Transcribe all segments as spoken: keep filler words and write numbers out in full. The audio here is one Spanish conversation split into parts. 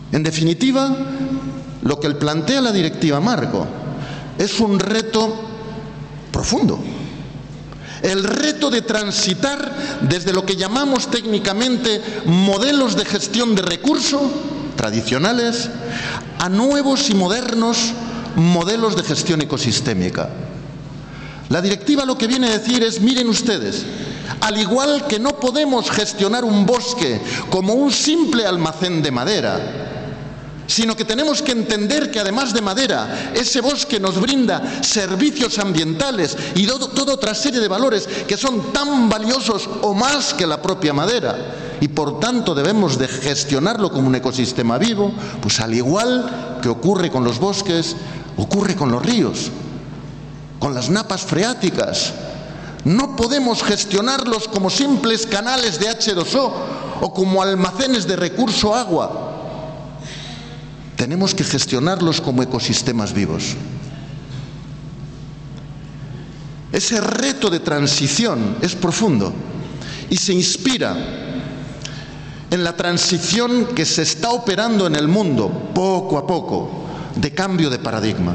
En definitiva, lo que plantea la Directiva Marco es un reto profundo. El reto de transitar desde lo que llamamos técnicamente modelos de gestión de recursos tradicionales a nuevos y modernos modelos de gestión ecosistémica. La directiva lo que viene a decir es, miren ustedes, al igual que no podemos gestionar un bosque como un simple almacén de madera, sino que tenemos que entender que además de madera, ese bosque nos brinda servicios ambientales y todo, toda otra serie de valores que son tan valiosos o más que la propia madera, y por tanto debemos de gestionarlo como un ecosistema vivo. Pues al igual que ocurre con los bosques, ocurre con los ríos, con las napas freáticas. No podemos gestionarlos como simples canales de hache dos o o como almacenes de recurso agua. Tenemos que gestionarlos como ecosistemas vivos. Ese reto de transición es profundo y se inspira en la transición que se está operando en el mundo, poco a poco, de cambio de paradigma.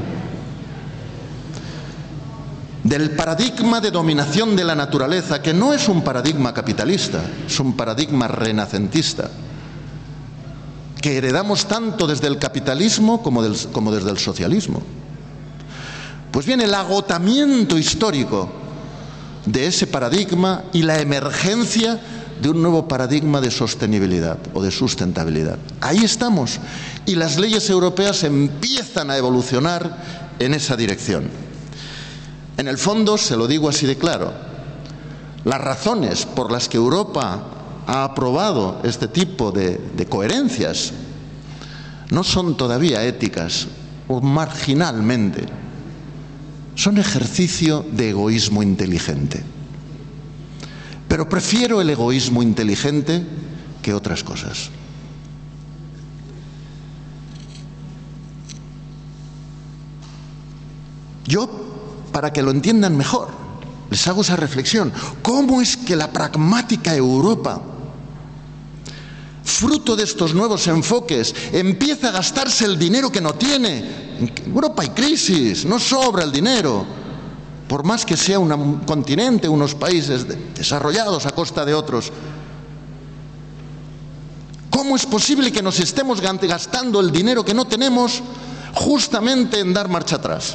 Del paradigma de dominación de la naturaleza, que no es un paradigma capitalista, es un paradigma renacentista, que heredamos tanto desde el capitalismo como, del, como desde el socialismo. Pues bien, el agotamiento histórico de ese paradigma y la emergencia de un nuevo paradigma de sostenibilidad o de sustentabilidad. Ahí estamos, y las leyes europeas empiezan a evolucionar en esa dirección. En el fondo, se lo digo así de claro, las razones por las que Europa ha aprobado este tipo de, de coherencias no son todavía éticas o marginalmente, son ejercicio de egoísmo inteligente. Pero prefiero el egoísmo inteligente que otras cosas. Yo, para que lo entiendan mejor, les hago esa reflexión. ¿Cómo es que la pragmática Europa, fruto de estos nuevos enfoques, empieza a gastarse el dinero que no tiene? En Europa hay crisis, no sobra el dinero, por más que sea un continente, unos países desarrollados a costa de otros. ¿Cómo es posible que nos estemos gastando el dinero que no tenemos justamente en dar marcha atrás?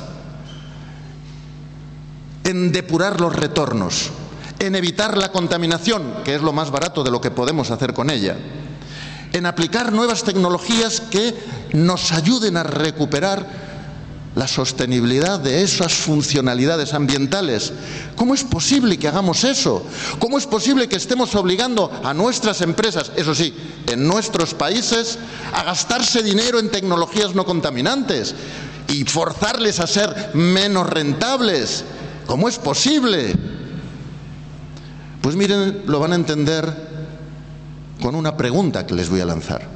En depurar los retornos, en evitar la contaminación, que es lo más barato de lo que podemos hacer con ella, en aplicar nuevas tecnologías que nos ayuden a recuperar la sostenibilidad de esas funcionalidades ambientales. ¿Cómo es posible que hagamos eso? ¿Cómo es posible que estemos obligando a nuestras empresas, eso sí, en nuestros países, a gastarse dinero en tecnologías no contaminantes y forzarles a ser menos rentables? ¿Cómo es posible? Pues miren, lo van a entender con una pregunta que les voy a lanzar.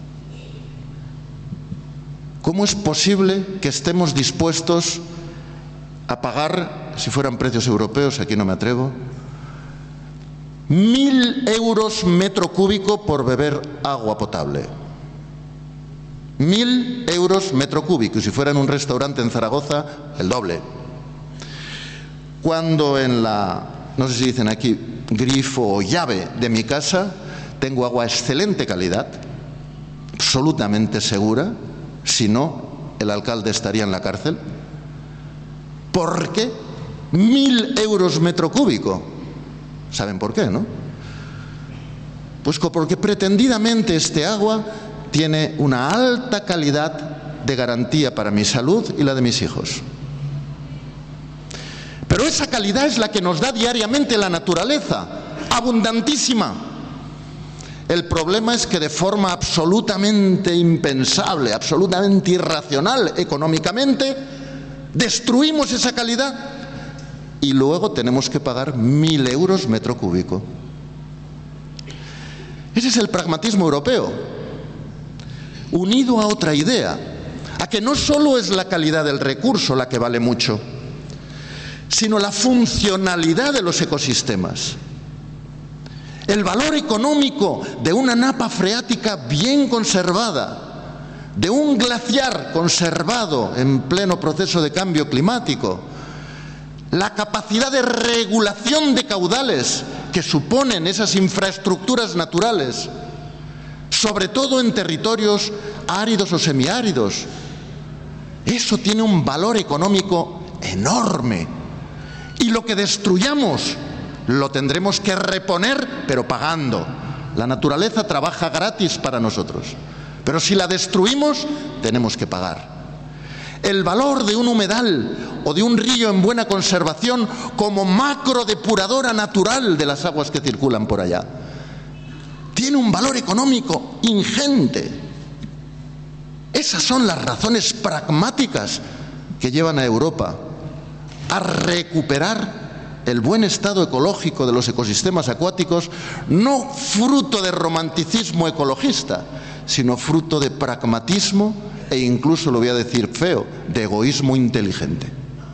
¿Cómo es posible que estemos dispuestos a pagar, si fueran precios europeos, aquí no me atrevo, mil euros metro cúbico por beber agua potable? Mil euros metro cúbico, y si fuera en un restaurante en Zaragoza, el doble. Cuando en la, no sé si dicen aquí, grifo o llave de mi casa, tengo agua de excelente calidad, absolutamente segura, si no, el alcalde estaría en la cárcel. ¿Por qué? Mil euros metro cúbico. ¿Saben por qué, no? Pues porque pretendidamente este agua tiene una alta calidad de garantía para mi salud y la de mis hijos. Pero esa calidad es la que nos da diariamente la naturaleza, abundantísima. El problema es que de forma absolutamente impensable, absolutamente irracional económicamente, destruimos esa calidad y luego tenemos que pagar mil euros metro cúbico. Ese es el pragmatismo europeo, unido a otra idea, a que no solo es la calidad del recurso la que vale mucho, sino la funcionalidad de los ecosistemas. El valor económico de una napa freática bien conservada de un glaciar conservado en pleno proceso de cambio climático, la capacidad de regulación de caudales que suponen esas infraestructuras naturales, sobre todo en territorios áridos o semiáridos, eso tiene un valor económico enorme. Y lo que destruyamos lo tendremos que reponer, pero pagando. La naturaleza trabaja gratis para nosotros, pero si la destruimos, tenemos que pagar. El valor de un humedal o de un río en buena conservación como macrodepuradora natural de las aguas que circulan por allá tiene un valor económico ingente. Esas son las razones pragmáticas que llevan a Europa a recuperar el buen estado ecológico de los ecosistemas acuáticos, no fruto de romanticismo ecologista, sino fruto de pragmatismo e incluso, lo voy a decir feo, de egoísmo inteligente.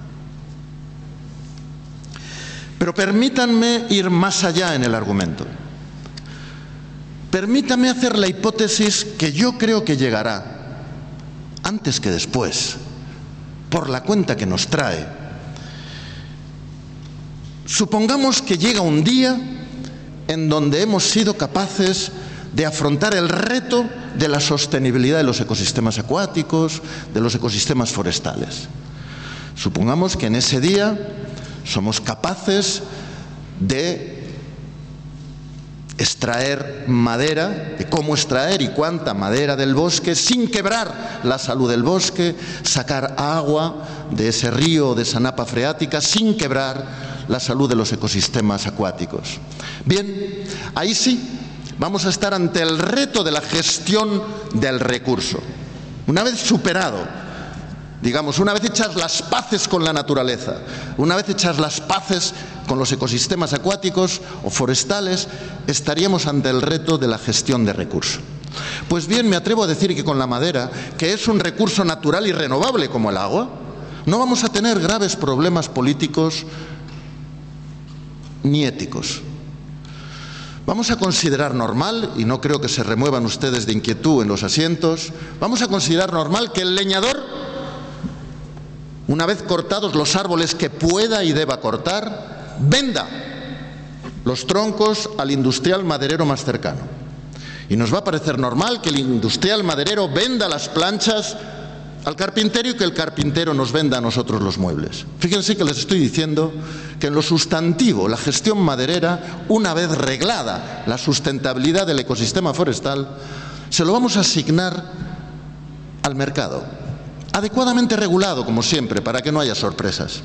Pero permítanme ir más allá en el argumento. Permítanme hacer la hipótesis que yo creo que llegará, antes que después, por la cuenta que nos trae. Supongamos que llega un día en donde hemos sido capaces de afrontar el reto de la sostenibilidad de los ecosistemas acuáticos, de los ecosistemas forestales. Supongamos que en ese día somos capaces de extraer madera, de cómo extraer y cuánta madera del bosque sin quebrar la salud del bosque, sacar agua de ese río o de esa napa freática sin quebrar la salud de los ecosistemas acuáticos. Bien, ahí sí vamos a estar ante el reto de la gestión del recurso. Una vez superado, digamos, una vez hechas las paces con la naturaleza, una vez hechas las paces con los ecosistemas acuáticos o forestales, estaríamos ante el reto de la gestión de recursos. Pues bien, me atrevo a decir que con la madera, que es un recurso natural y renovable como el agua, no vamos a tener graves problemas políticos ni éticos. Vamos a considerar normal, y no creo que se remuevan ustedes de inquietud en los asientos, vamos a considerar normal que el leñador, una vez cortados los árboles que pueda y deba cortar, venda los troncos al industrial maderero más cercano. Y nos va a parecer normal que el industrial maderero venda las planchas al carpintero y que el carpintero nos venda a nosotros los muebles. Fíjense que les estoy diciendo que en lo sustantivo, la gestión maderera, una vez reglada la sustentabilidad del ecosistema forestal, se lo vamos a asignar al mercado, adecuadamente regulado, como siempre, para que no haya sorpresas.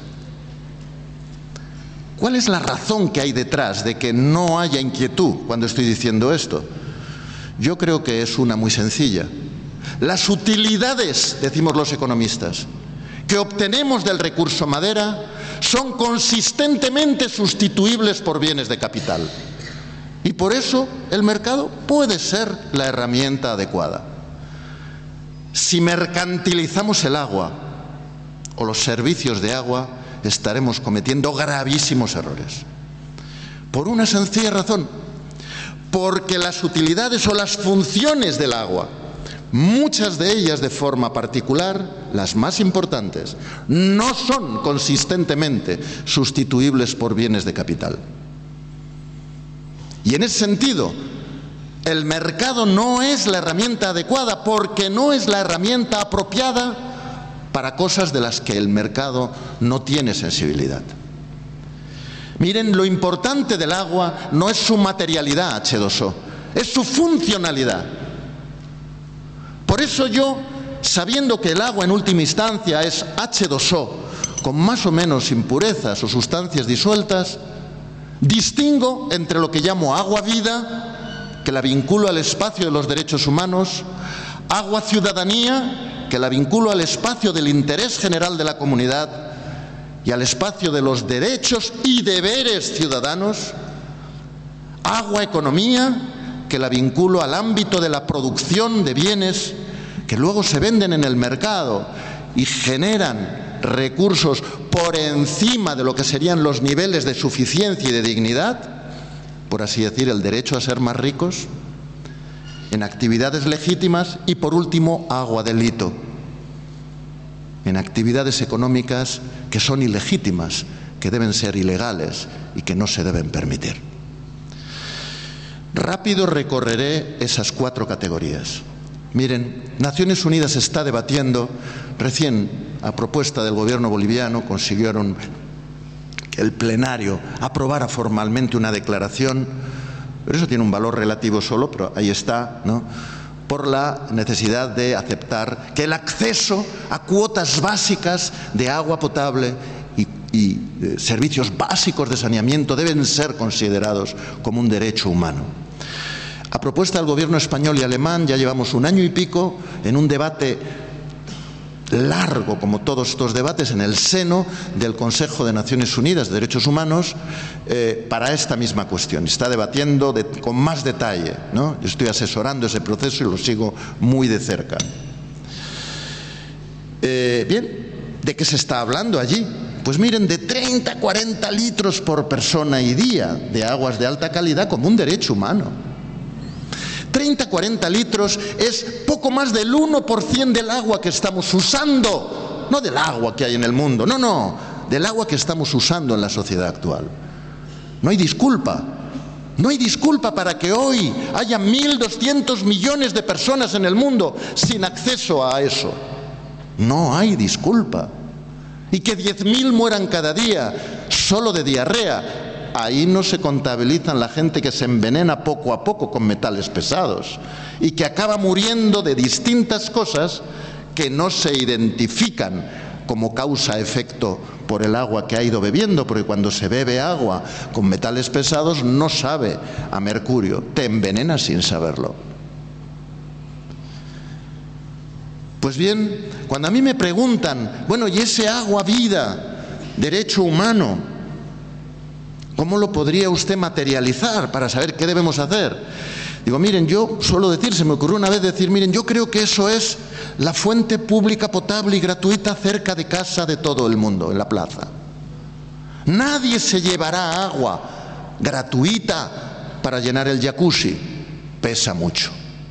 ¿Cuál es la razón que hay detrás de que no haya inquietud cuando estoy diciendo esto? Yo creo que es una muy sencilla. Las utilidades, decimos los economistas, que obtenemos del recurso madera son consistentemente sustituibles por bienes de capital. Y por eso el mercado puede ser la herramienta adecuada. Si mercantilizamos el agua o los servicios de agua, estaremos cometiendo gravísimos errores. Por una sencilla razón, porque las utilidades o las funciones del agua, muchas de ellas de forma particular, las más importantes, no son consistentemente sustituibles por bienes de capital. Y en ese sentido, el mercado no es la herramienta adecuada porque no es la herramienta apropiada para cosas de las que el mercado no tiene sensibilidad. Miren, lo importante del agua no es su materialidad hache dos o, es su funcionalidad. Por eso yo, sabiendo que el agua en última instancia es hache dos o, con más o menos impurezas o sustancias disueltas, distingo entre lo que llamo agua vida, que la vinculo al espacio de los derechos humanos, agua ciudadanía, que la vinculo al espacio del interés general de la comunidad y al espacio de los derechos y deberes ciudadanos, agua economía, que la vinculo al ámbito de la producción de bienes que luego se venden en el mercado y generan recursos por encima de lo que serían los niveles de suficiencia y de dignidad, por así decir, el derecho a ser más ricos. en actividades legítimas y, por último, agua delito, en actividades económicas que son ilegítimas, que deben ser ilegales y que no se deben permitir. Rápido recorreré esas cuatro categorías. Miren, Naciones Unidas está debatiendo, recién a propuesta del gobierno boliviano consiguieron que el plenario aprobara formalmente una declaración, pero eso tiene un valor relativo solo, pero ahí está, ¿no?, por la necesidad de aceptar que el acceso a cuotas básicas de agua potable y, y eh, servicios básicos de saneamiento deben ser considerados como un derecho humano. A propuesta del gobierno español y alemán ya llevamos un año y pico en un debate largo, como todos estos debates, en el seno del Consejo de Naciones Unidas de Derechos Humanos eh, para esta misma cuestión. Está debatiendo de, con más detalle, ¿no? Yo estoy asesorando ese proceso y lo sigo muy de cerca. Eh, bien, ¿de qué se está hablando allí? Pues miren, de treinta a cuarenta litros por persona y día de aguas de alta calidad como un derecho humano. treinta a cuarenta litros es poco más del uno por ciento del agua que estamos usando, no del agua que hay en el mundo, no, no, del agua que estamos usando en la sociedad actual. No hay disculpa, no hay disculpa para que hoy haya mil doscientos millones de personas en el mundo sin acceso a eso. No hay disculpa. Y que diez mil mueran cada día solo de diarrea. Ahí no se contabilizan la gente que se envenena poco a poco con metales pesados y que acaba muriendo de distintas cosas que no se identifican como causa-efecto por el agua que ha ido bebiendo, porque cuando se bebe agua con metales pesados no sabe a mercurio, te envenena sin saberlo. Pues bien, cuando a mí me preguntan, bueno, ¿y ese agua vida, derecho humano? ¿Cómo lo podría usted materializar para saber qué debemos hacer? Digo, miren, yo suelo decir, se me ocurrió una vez decir, miren, yo creo que eso es la fuente pública potable y gratuita cerca de casa de todo el mundo, en la plaza. Nadie se llevará agua gratuita para llenar el jacuzzi, pesa mucho.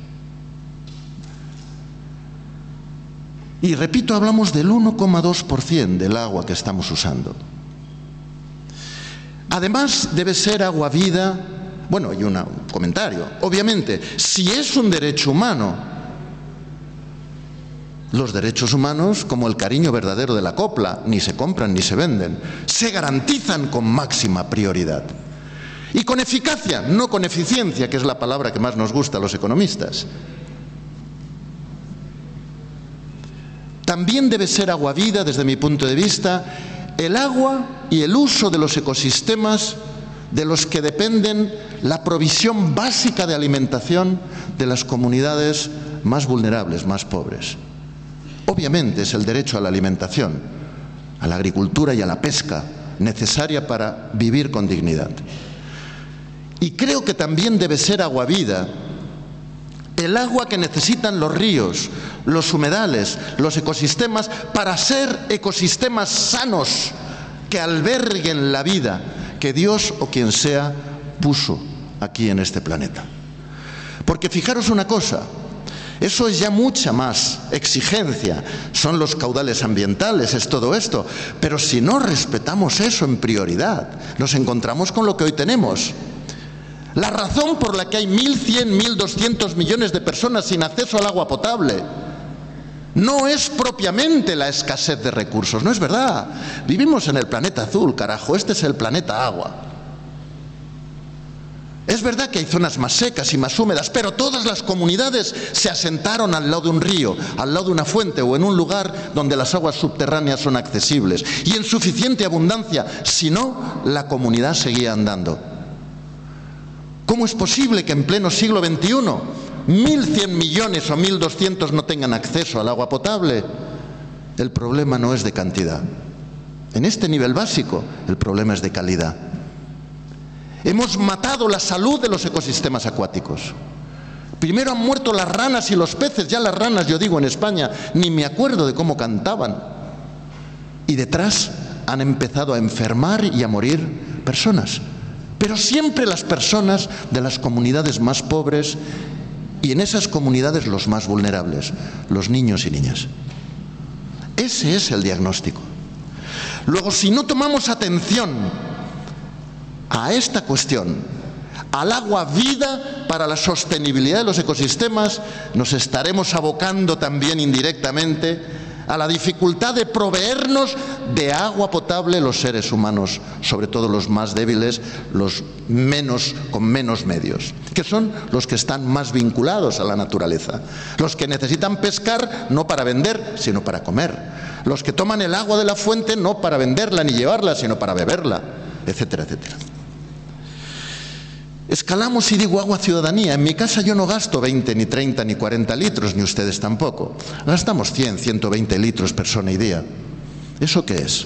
Y repito, hablamos del uno coma dos por ciento del agua que estamos usando. Además, debe ser agua vida. Bueno, y una, un comentario. Obviamente, si es un derecho humano, los derechos humanos, como el cariño verdadero de la copla, ni se compran ni se venden, se garantizan con máxima prioridad. Y con eficacia, no con eficiencia, que es la palabra que más nos gusta a los economistas. También debe ser agua vida, desde mi punto de vista, el agua y el uso de los ecosistemas de los que dependen la provisión básica de alimentación de las comunidades más vulnerables, más pobres. Obviamente es el derecho a la alimentación, a la agricultura y a la pesca, necesaria para vivir con dignidad. Y creo que también debe ser agua vida el agua que necesitan los ríos, los humedales, los ecosistemas, para ser ecosistemas sanos que alberguen la vida que Dios o quien sea puso aquí en este planeta. Porque fijaros una cosa, eso es ya mucha más exigencia, son los caudales ambientales, es todo esto, pero si no respetamos eso en prioridad, nos encontramos con lo que hoy tenemos. La razón por la que hay mil cien, mil doscientos millones de personas sin acceso al agua potable no es propiamente la escasez de recursos, no es verdad. Vivimos en el planeta azul, carajo, este es el planeta agua. Es verdad que hay zonas más secas y más húmedas, pero todas las comunidades se asentaron al lado de un río, al lado de una fuente o en un lugar donde las aguas subterráneas son accesibles y en suficiente abundancia, si no, la comunidad seguía andando. ¿Cómo es posible que en pleno siglo veintiuno mil cien millones o mil doscientos no tengan acceso al agua potable? El problema no es de cantidad. En este nivel básico, el problema es de calidad. Hemos matado la salud de los ecosistemas acuáticos. Primero han muerto las ranas y los peces. Ya las ranas, yo digo en España, ni me acuerdo de cómo cantaban. Y detrás han empezado a enfermar y a morir personas. Pero siempre las personas de las comunidades más pobres y en esas comunidades los más vulnerables, los niños y niñas. Ese es el diagnóstico. Luego, si no tomamos atención a esta cuestión, al agua vida para la sostenibilidad de los ecosistemas, nos estaremos abocando también indirectamente a la dificultad de proveernos de agua potable los seres humanos, sobre todo los más débiles, los menos, con menos medios, que son los que están más vinculados a la naturaleza, los que necesitan pescar no para vender, sino para comer, los que toman el agua de la fuente no para venderla ni llevarla, sino para beberla, etcétera, etcétera. Escalamos y digo agua ciudadanía. En mi casa yo no gasto veinte, ni treinta, ni cuarenta litros, ni ustedes tampoco. Gastamos cien, ciento veinte litros persona y día. ¿Eso qué es?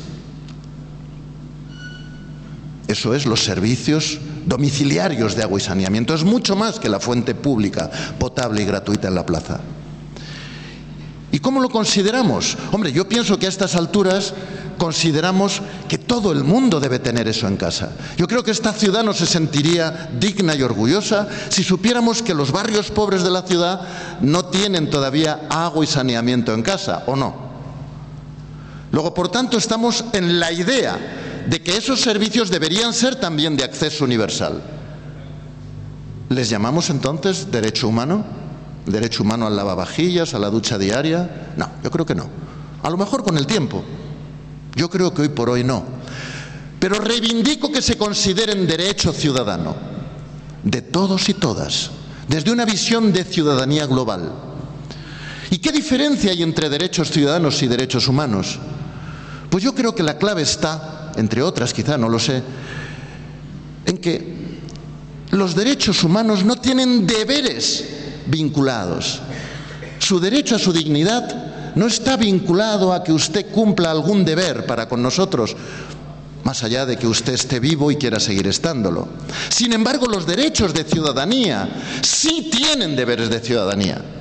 Eso es los servicios domiciliarios de agua y saneamiento. Es mucho más que la fuente pública, potable y gratuita en la plaza. ¿Y cómo lo consideramos? Hombre, yo pienso que a estas alturas consideramos que todo el mundo debe tener eso en casa. Yo creo que esta ciudad no se sentiría digna y orgullosa si supiéramos que los barrios pobres de la ciudad no tienen todavía agua y saneamiento en casa, ¿o no? Luego, por tanto, estamos en la idea de que esos servicios deberían ser también de acceso universal. ¿Les llamamos entonces derecho humano? ¿Derecho humano al lavavajillas, a la ducha diaria? No, yo creo que no. A lo mejor con el tiempo. Yo creo que hoy por hoy no. Pero reivindico que se consideren derecho ciudadano, de todos y todas, desde una visión de ciudadanía global. ¿Y qué diferencia hay entre derechos ciudadanos y derechos humanos? Pues yo creo que la clave está, entre otras quizá, no lo sé, en que los derechos humanos no tienen deberes vinculados. Su derecho a su dignidad no está vinculado a que usted cumpla algún deber para con nosotros, más allá de que usted esté vivo y quiera seguir estándolo. Sin embargo, los derechos de ciudadanía sí tienen deberes de ciudadanía.